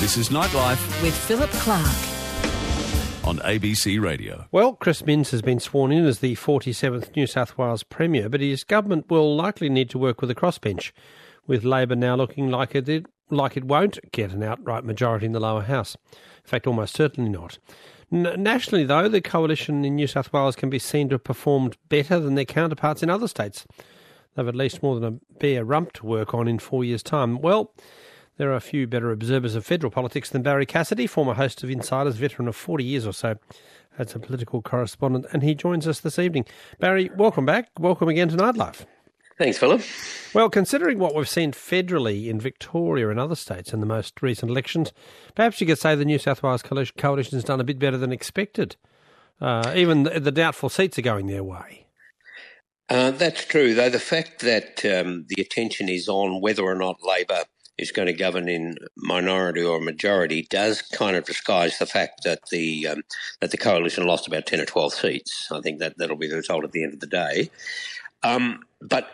This is Nightlife with Philip Clark on ABC Radio. Well, Chris Minns has been sworn in as the 47th New South Wales Premier, but his government will likely need to work with a crossbench, with Labor now looking like it won't get an outright majority in the lower house. In fact, almost certainly not. Nationally, though, the coalition in New South Wales can be seen to have performed better than their counterparts in other states. They've at least more than a bare rump to work on in 4 years' time. Well, there are a few better observers of federal politics than Barry Cassidy, former host of Insiders, veteran of 40 years or so, as a political correspondent, and he joins us this evening. Barry, welcome back. Welcome again to Nightlife. Thanks, Philip. Well, considering what we've seen federally in Victoria and other states in the most recent elections, perhaps you could say the New South Wales coalition has done a bit better than expected. Even the doubtful seats are going their way. That's true, though the fact that the attention is on whether or not Labor is going to govern in minority or majority does kind of disguise the fact that the coalition lost about 10 or 12 seats. I think that'll be the result at the end of the day. But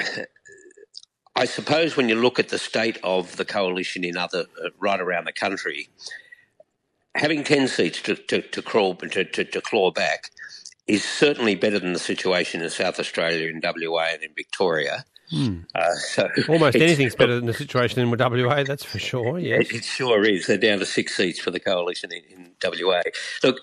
I suppose when you look at the state of the coalition in other right around the country, having 10 seats to claw back is certainly better than the situation in South Australia, in WA and in Victoria. So almost anything's better than the situation in WA, that's for sure, yes. It sure is. They're down to 6 seats for the coalition in WA. Look,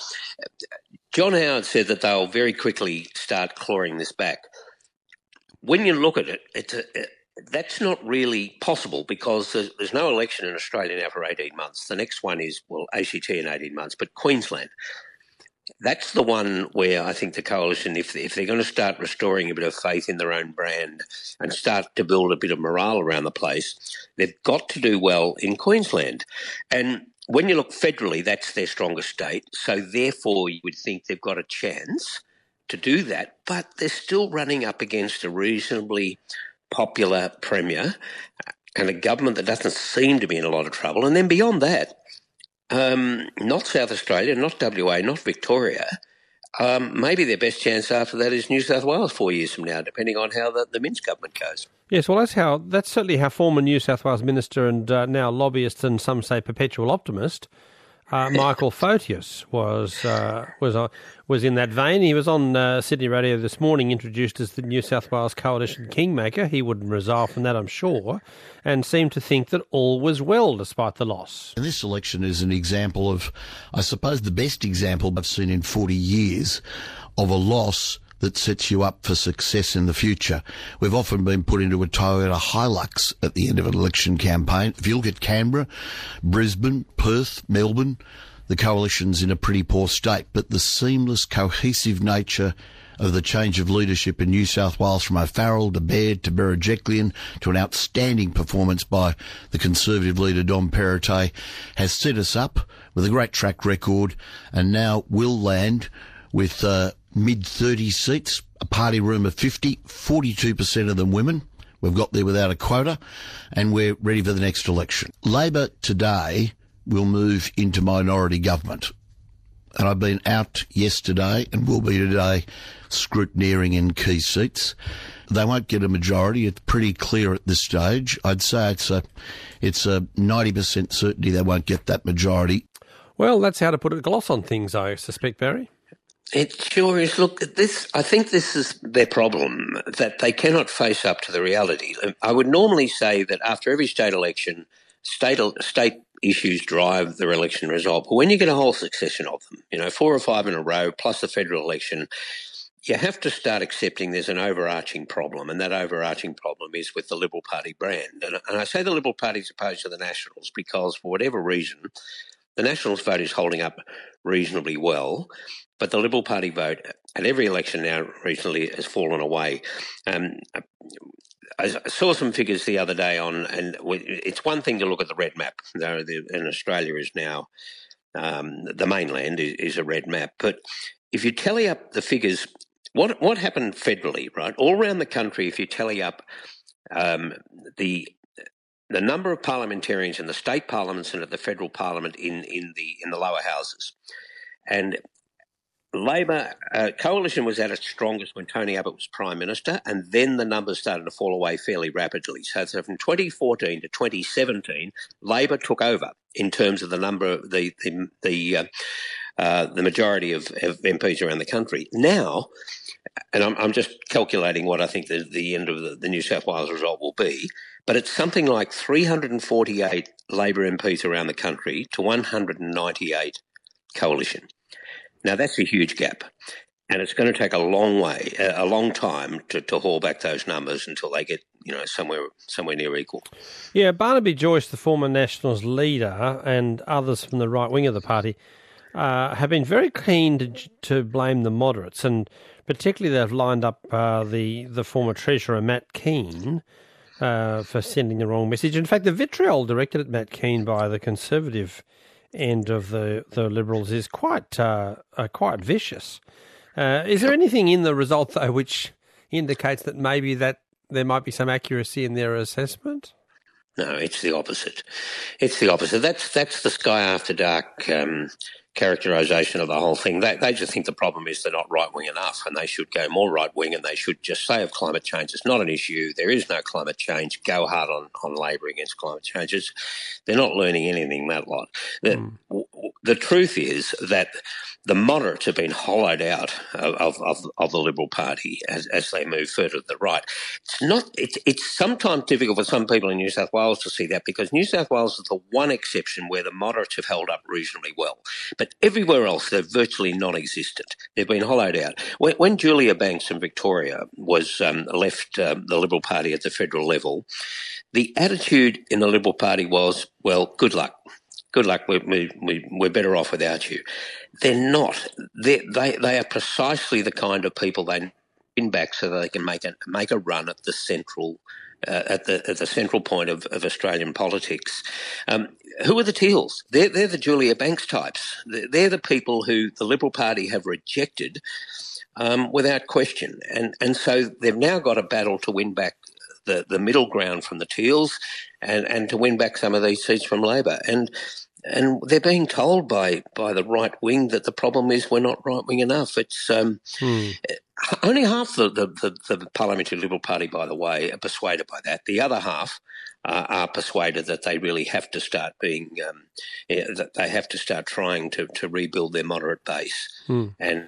John Howard said that they'll very quickly start clawing this back. When you look at it, that's not really possible because there's no election in Australia now for 18 months. The next one is, ACT in 18 months, but Queensland. That's the one where I think the coalition, if they're going to start restoring a bit of faith in their own brand and start to build a bit of morale around the place, they've got to do well in Queensland. And when you look federally, that's their strongest state. So therefore, you would think they've got a chance to do that. But they're still running up against a reasonably popular premier and a government that doesn't seem to be in a lot of trouble. And then beyond that, not South Australia, not WA, not Victoria. Maybe their best chance after that is New South Wales 4 years from now, depending on how the Minns government goes. Yes, well, that's certainly how former New South Wales Minister and now lobbyist and some say perpetual optimist Michael Photius was in that vein. He was on Sydney Radio this morning, introduced as the New South Wales Coalition Kingmaker. He wouldn't resile from that, I'm sure, and seemed to think that all was well despite the loss. And this election is an example of, I suppose, the best example I've seen in 40 years of a loss that sets you up for success in the future. We've often been put into a Toyota Hilux at the end of an election campaign. If you look at Canberra, Brisbane, Perth, Melbourne, the coalition's in a pretty poor state, but the seamless, cohesive nature of the change of leadership in New South Wales from O'Farrell to Baird to Berejiklian to an outstanding performance by the Conservative leader Dom Perrottet has set us up with a great track record and now will land with mid-30 seats, a party room of 50, 42% of them women. We've got there without a quota, and we're ready for the next election. Labor today will move into minority government. And I've been out yesterday and will be today scrutineering in key seats. They won't get a majority. It's pretty clear at this stage. I'd say it's a 90% certainty they won't get that majority. Well, that's how to put a gloss on things, I suspect, Barry. It sure is. Look, I think this is their problem, that they cannot face up to the reality. I would normally say that after every state election, state issues drive their election result. But when you get a whole succession of them, 4 or 5 in a row, plus the federal election, you have to start accepting there's an overarching problem, and that overarching problem is with the Liberal Party brand. And I say the Liberal Party as opposed to the Nationals because, for whatever reason, the Nationals vote is holding up reasonably well, but the Liberal Party vote at every election now recently has fallen away. I saw some figures the other day and it's one thing to look at the red map. And Australia is now, the mainland is a red map. But if you tally up the figures, what happened federally, right? All around the country, if you tally up the number of parliamentarians in the state parliaments and at the federal parliament in the lower houses, and Labor coalition was at its strongest when Tony Abbott was Prime Minister, and then the numbers started to fall away fairly rapidly. So from 2014 to 2017, Labor took over in terms of the number of the majority of MPs around the country. Now, and I'm just calculating what I think the end of the New South Wales result will be, but it's something like 348 Labor MPs around the country to 198 coalition. Now, that's a huge gap, and it's going to take a long time to haul back those numbers until they get, somewhere near equal. Yeah, Barnaby Joyce, the former Nationals leader, and others from the right wing of the party have been very keen to blame the moderates, and particularly they've lined up the former Treasurer, Matt Keane, for sending the wrong message. In fact, the vitriol directed at Matt Keane by the Conservative end of the Liberals is quite vicious. Is there anything in the result, though, which indicates that maybe that there might be some accuracy in their assessment? No, it's the opposite. It's the opposite. That's the Sky After Dark characterisation of the whole thing. They just think the problem is they're not right-wing enough, and they should go more right-wing, and they should just say of climate change, it's not an issue. There is no climate change. Go hard on Labor against climate changes. They're not learning anything, that lot. The truth is that the moderates have been hollowed out of the Liberal Party as they move further to the right. It's sometimes difficult for some people in New South Wales to see that, because New South Wales is the one exception where the moderates have held up reasonably well. But everywhere else, they're virtually non-existent. They've been hollowed out. When Julia Banks in Victoria was left the Liberal Party at the federal level, the attitude in the Liberal Party was, well, good luck. Good luck. We're better off without you. They're not. They are precisely the kind of people they pin back so that they can make a run at the central central point of Australian politics. Who are the Teals? They're the Julia Banks types. They're the people who the Liberal Party have rejected without question, and so they've now got a battle to win back the middle ground from the Teals, and to win back some of these seats from Labor. And they're being told by the right wing that the problem is we're not right wing enough. It's only half the Parliamentary Liberal Party, by the way, are persuaded by that. The other half are persuaded that they really have to start being that they have to start trying to rebuild their moderate base and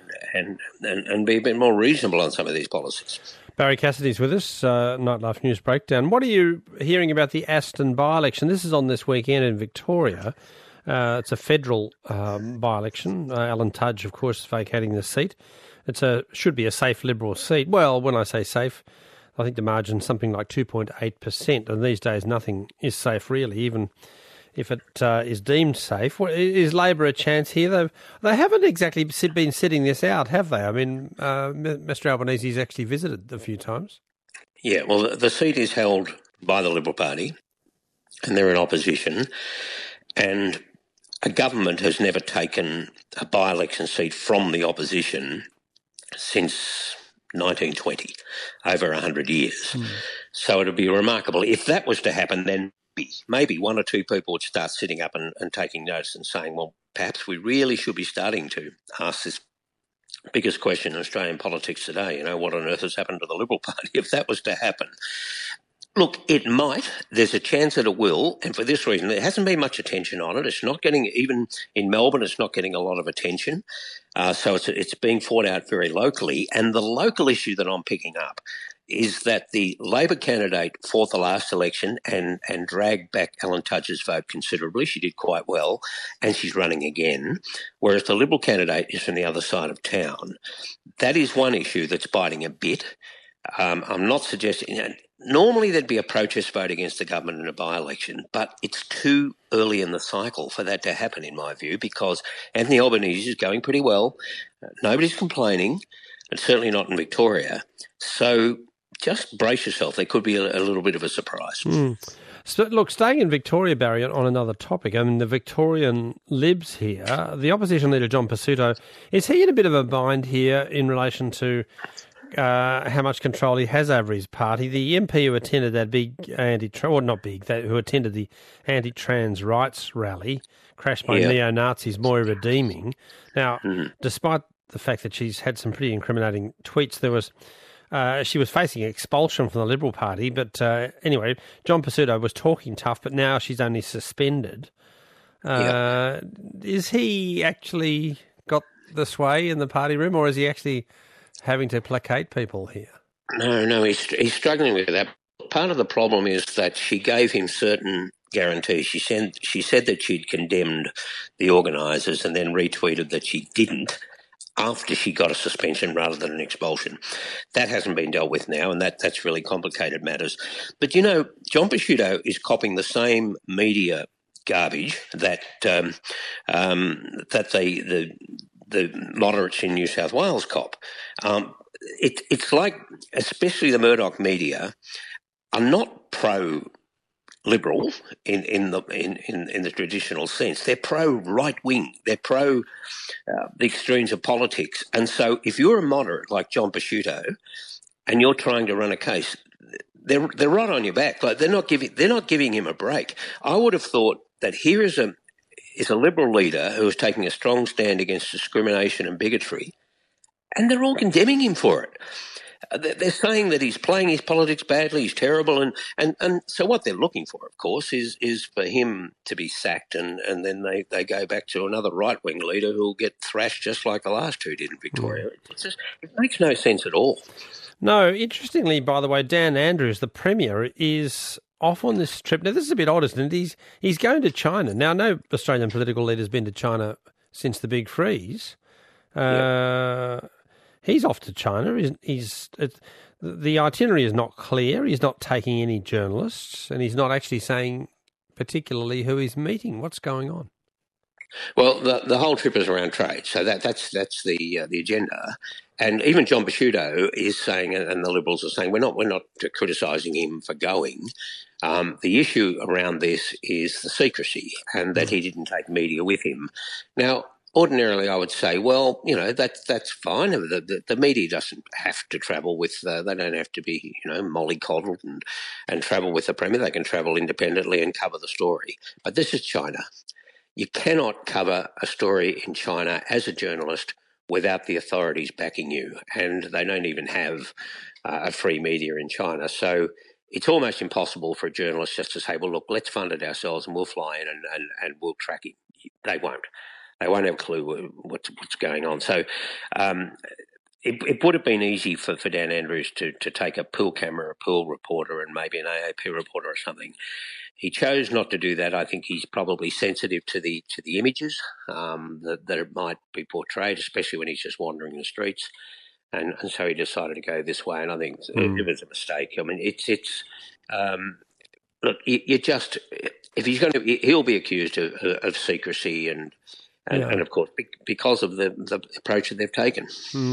be a bit more reasonable on some of these policies. Barry Cassidy's with us, Nightlife News Breakdown. What are you hearing about the Aston by-election? This is on this weekend in Victoria. It's a federal by-election. Alan Tudge, of course, is vacating the seat. Should be a safe Liberal seat. Well, when I say safe, I think the margin's something like 2.8%. And these days, nothing is safe, really, even if it is deemed safe. Is Labor a chance here? They haven't exactly been sitting this out, have they? I mean, Mr Albanese's actually visited a few times. Yeah, well, the seat is held by the Liberal Party, and they're in opposition, and a government has never taken a by-election seat from the opposition since 1920, over 100 years. So it would be remarkable. If that was to happen, then maybe one or two people would start sitting up and taking notice and saying, well, perhaps we really should be starting to ask this biggest question in Australian politics today, what on earth has happened to the Liberal Party if that was to happen? Look, it might. There's a chance that it will, and for this reason, there hasn't been much attention on it. It's not getting, even in Melbourne, it's not getting a lot of attention. So it's being fought out very locally. And the local issue that I'm picking up is that the Labor candidate fought the last election and dragged back Alan Tudge's vote considerably. She did quite well, and she's running again, whereas the Liberal candidate is from the other side of town. That is one issue that's biting a bit. I'm not suggesting normally there'd be a protest vote against the government in a by-election, but it's too early in the cycle for that to happen, in my view, because Anthony Albanese is going pretty well. Nobody's complaining, and certainly not in Victoria. So just brace yourself. There could be a little bit of a surprise. So, look, staying in Victoria, Barry, on another topic, I mean, the Victorian Libs here, the opposition leader, John Pesutto, is he in a bit of a bind here in relation to how much control he has over his party? The MP who attended that big who attended the anti-trans rights rally, crashed by neo-Nazis, Moira Redeeming. Now, despite the fact that she's had some pretty incriminating tweets. There was she was facing expulsion from the Liberal Party, but anyway, John Pesutto was talking tough, but now she's only suspended. Is he actually got the sway in the party room, or is he actually having to placate people here? No, he's struggling with that. Part of the problem is that she gave him certain guarantees. She said that she'd condemned the organisers and then retweeted that she didn't after she got a suspension rather than an expulsion. That hasn't been dealt with now, and that's really complicated matters. But, you know, John Pesutto is copping the same media garbage that the moderates in New South Wales cop. It's like, especially the Murdoch media, are not pro-liberal in the traditional sense. They're pro-right-wing. They're pro the extremes of politics. And so, if you're a moderate like John Pesutto, and you're trying to run a case, they're right on your back. Like they're not giving him a break. I would have thought that here is a Liberal leader who is taking a strong stand against discrimination and bigotry, and they're all condemning him for it. They're saying that he's playing his politics badly, he's terrible, and so what they're looking for, of course, is for him to be sacked, and then they go back to another right-wing leader who will get thrashed just like the last two did in Victoria. It makes no sense at all. No, interestingly, by the way, Dan Andrews, the Premier, is off on this trip. Now, this is a bit odd, isn't it? He's going to China. Now, no Australian political leader's been to China since the Big Freeze. He's off to China. The itinerary is not clear. He's not taking any journalists, and he's not actually saying particularly who he's meeting. What's going on? Well, the whole trip is around trade, so that's the agenda. And even John Pesutto is saying, and the Liberals are saying, we're not criticising him for going. The issue around this is the secrecy, and that he didn't take media with him. Now, ordinarily, I would say, well, you know, that's fine. The media doesn't have to travel with. They don't have to be, you know, mollycoddled and travel with the Premier. They can travel independently and cover the story. But this is China. You cannot cover a story in China as a journalist without the authorities backing you, and they don't even have a free media in China. So it's almost impossible for a journalist just to say, well, look, let's fund it ourselves and we'll fly in and we'll track him. They won't. They won't have a clue what's going on. So it would have been easy for Dan Andrews to take a pool camera, a pool reporter, and maybe an AAP reporter or something. He chose not to do that. I think he's probably sensitive to the images that it might be portrayed, especially when he's just wandering the streets. And so he decided to go this way, and I think it was a mistake. I mean, it's look, you just, if he's going to, he'll be accused of secrecy and of course, because of the approach that they've taken.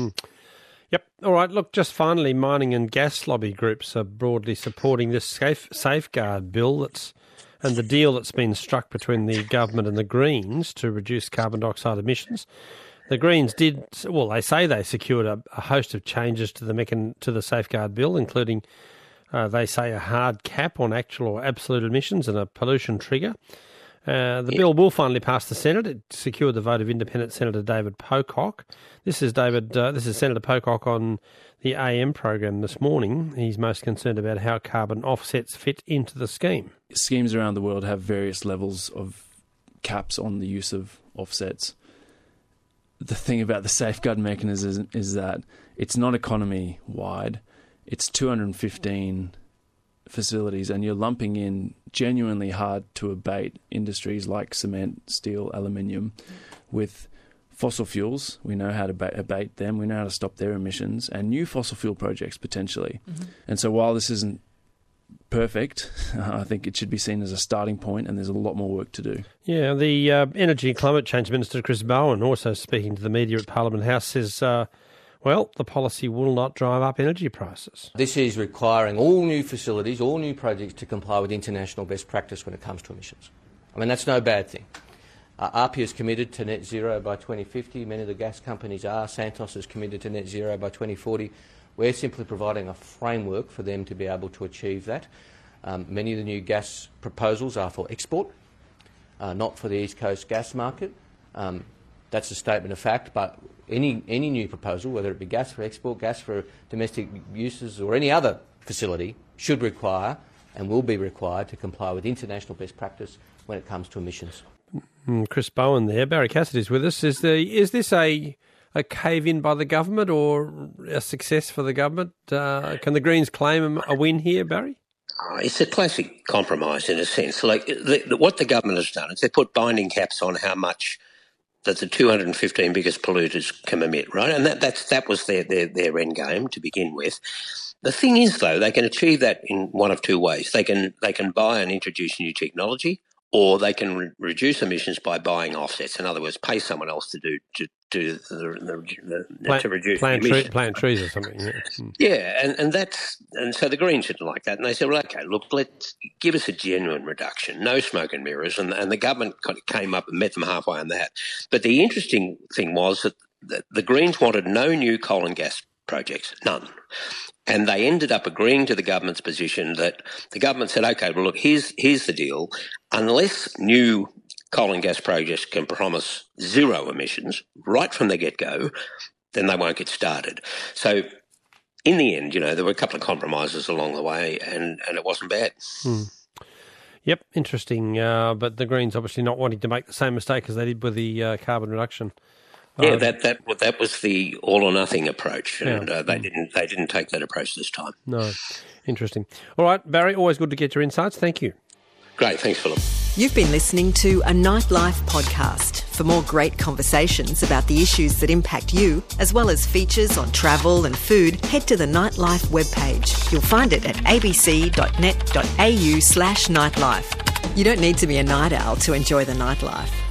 Yep. All right. Look, just finally, mining and gas lobby groups are broadly supporting this safeguard bill and the deal that's been struck between the government and the Greens to reduce carbon dioxide emissions. The Greens they say they secured a host of changes to the safeguard bill, including, they say, a hard cap on actual or absolute emissions and a pollution trigger. The bill will finally pass the Senate. It secured the vote of independent Senator David Pocock. This is Senator Pocock on the AM program this morning. He's most concerned about how carbon offsets fit into the scheme. Schemes around the world have various levels of caps on the use of offsets. The thing about the safeguard mechanism is that it's not economy-wide. It's 215 facilities, and you're lumping in genuinely hard to abate industries like cement, steel, aluminium with fossil fuels. We know how to abate them. We know how to stop their emissions, and new fossil fuel projects potentially. And so while this isn't perfect, I think it should be seen as a starting point, and there's a lot more work to do. Yeah, the Energy and Climate Change Minister, Chris Bowen, also speaking to the media at Parliament House, says the policy will not drive up energy prices. This is requiring all new facilities, all new projects to comply with international best practice when it comes to emissions. I mean, that's no bad thing. API is committed to net zero by 2050. Many of the gas companies are. Santos is committed to net zero by 2040. We're simply providing a framework for them to be able to achieve that. Many of the new gas proposals are for export, not for the East Coast gas market. That's a statement of fact, but any new proposal, whether it be gas for export, gas for domestic uses or any other facility, should require and will be required to comply with international best practice when it comes to emissions. Chris Bowen there. Barry Cassidy's with us. Is this a cave-in by the government or a success for the government? Can the Greens claim a win here, Barry? It's a classic compromise in a sense. Like what the government has done is they put binding caps on how much that the 215 biggest polluters can emit, right? And that was their end game to begin with. The thing is, though, they can achieve that in one of two ways. They can buy and introduce new technology, or they can reduce emissions by buying offsets. In other words, pay someone else to reduce emissions. Plant trees or something. Yeah. Yeah, and so the Greens didn't like that, and they said, well, okay, look, let's give us a genuine reduction, no smoke and mirrors, and the government kind of came up and met them halfway on that. But the interesting thing was that the Greens wanted no new coal and gas projects, none. And they ended up agreeing to the government's position that the government said, okay, well, look, here's the deal. Unless new coal and gas projects can promise zero emissions right from the get-go, then they won't get started. So in the end, there were a couple of compromises along the way and it wasn't bad. Yep, interesting. But the Greens obviously not wanting to make the same mistake as they did with the carbon reduction. Yeah, that was the all or nothing approach, and they didn't take that approach this time. No, interesting. All right, Barry, always good to get your insights. Thank you. Great, thanks, Philip. You've been listening to a Nightlife podcast. For more great conversations about the issues that impact you, as well as features on travel and food, head to the Nightlife webpage. You'll find it at abc.net.au/nightlife. You don't need to be a night owl to enjoy the Nightlife.